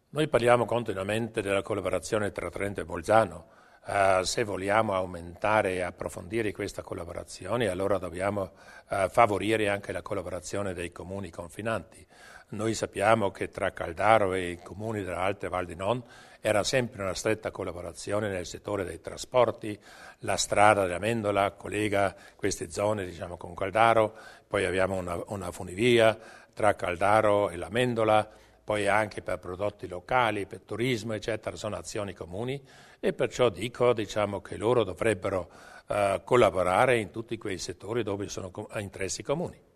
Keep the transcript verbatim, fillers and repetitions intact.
Noi parliamo continuamente della collaborazione tra Trento e Bolzano. Uh, se vogliamo aumentare e approfondire questa collaborazione, allora dobbiamo uh, favorire anche la collaborazione dei comuni confinanti. Noi sappiamo che tra Caldaro e i comuni dell'Alta Val di Non era sempre una stretta collaborazione nel settore dei trasporti. La strada della Mendola collega queste zone, diciamo, con Caldaro, poi abbiamo una, una funivia tra Caldaro e la Mendola, poi anche per prodotti locali, per turismo, eccetera, sono azioni comuni e perciò dico, diciamo, che loro dovrebbero uh, collaborare in tutti quei settori dove sono com- interessi comuni.